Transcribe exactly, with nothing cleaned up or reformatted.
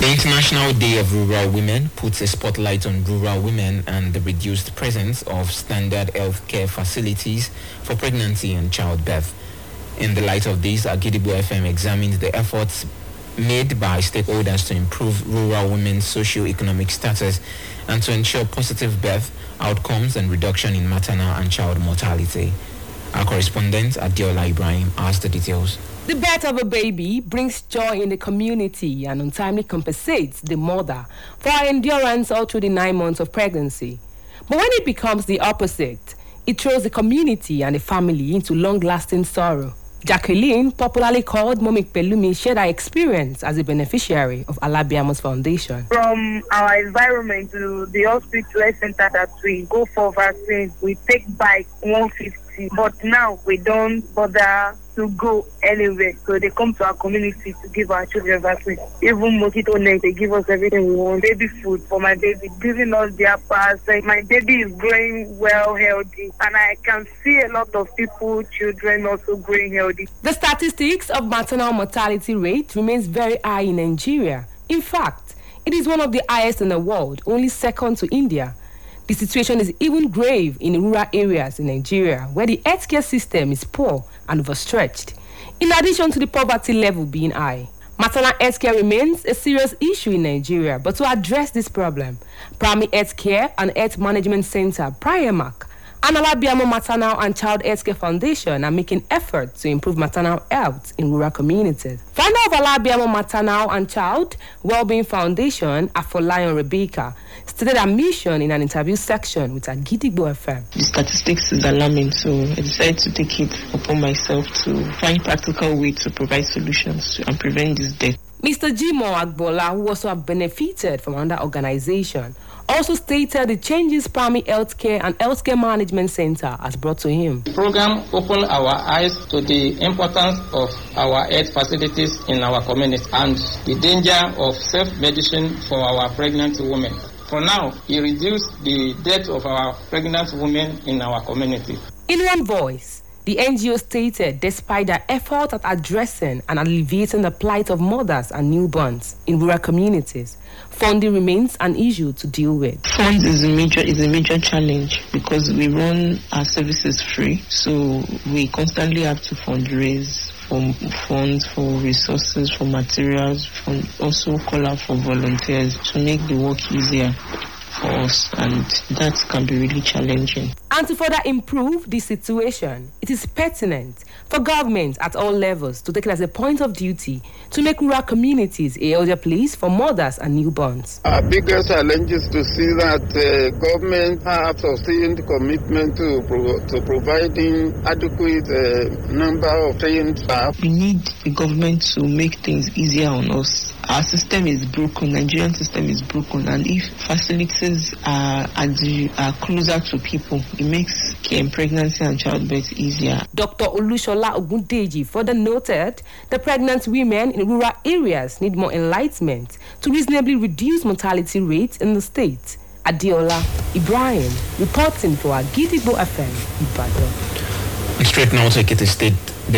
The International Day of Rural Women puts a spotlight on rural women and the reduced presence of standard health care facilities for pregnancy and childbirth. In the light of this, Agidigbo F M examined the efforts made by stakeholders to improve rural women's socio-economic status and to ensure positive birth outcomes and reduction in maternal and child mortality. Our correspondent, Adiola Ibrahim, has the details. The birth of a baby brings joy in the community and untimely compensates the mother for her endurance all through the nine months of pregnancy. But when it becomes the opposite, it throws the community and the family into long-lasting sorrow. Jacqueline, popularly called Momik Pelumi, shared her experience as a beneficiary of Alabiamo's foundation. From our environment to the hospital center that we go for vaccines, we take bike one fifty, but now we don't bother to go anywhere. So they come to our community to give our children vaccine. Even Mosquito Net, they give us everything we want. Baby food for my baby, giving us their parts. Like my baby is growing well, healthy, and I can see a lot of people, children also growing healthy. The statistics of maternal mortality rate remains very high in Nigeria. In fact, it is one of the highest in the world, only second to India. The situation is even grave in rural areas in Nigeria, where the healthcare system is poor and overstretched, in addition to the poverty level being high. Maternal healthcare remains a serious issue in Nigeria, but to address this problem, Primary Healthcare and Health Management Center, PRIMAC, and Alabiamo Maternal and Child Healthcare Foundation are making efforts to improve maternal health in rural communities. Founder of Alabiamo Maternal and Child Wellbeing Foundation, Afolayan Rebecca, stated her mission in an interview section with Agidigbo F M. The statistics is alarming, so I decided to take it upon myself to find practical ways to provide solutions to, and prevent this death. Mister Jimo Agbola, who also have benefited from another organization, also stated the changes Primary Healthcare and Healthcare Management Center has brought to him. The program opened our eyes to the importance of our health facilities in our community and the danger of self-medicine for our pregnant women. For now, it reduced the death of our pregnant women in our community. In one voice, the N G O stated despite their effort at addressing and alleviating the plight of mothers and newborns in rural communities, funding remains an issue to deal with. Funds is a major is a major challenge because we run our services free, so we constantly have to fundraise for funds, for resources, for materials, for also call out for volunteers to make the work easier for us, and that can be really challenging. And to further improve the situation, it is pertinent for government at all levels to take it as a point of duty to make rural communities a healthier place for mothers and newborns. Our biggest challenge is to see that uh, government has sustained commitment to, pro- to providing adequate uh, number of trained staff. We need the government to make things easier on us. Our system is broken, Nigerian system is broken, and if facilities are, are closer to people, it makes care in pregnancy and childbirth easier. Doctor Olushola Ogundeji further noted that pregnant women in rural areas need more enlightenment to reasonably reduce mortality rates in the state. Adiola Ibrahim reporting for Agidigbo F M, Ibadan. Straight now to Ekiti State.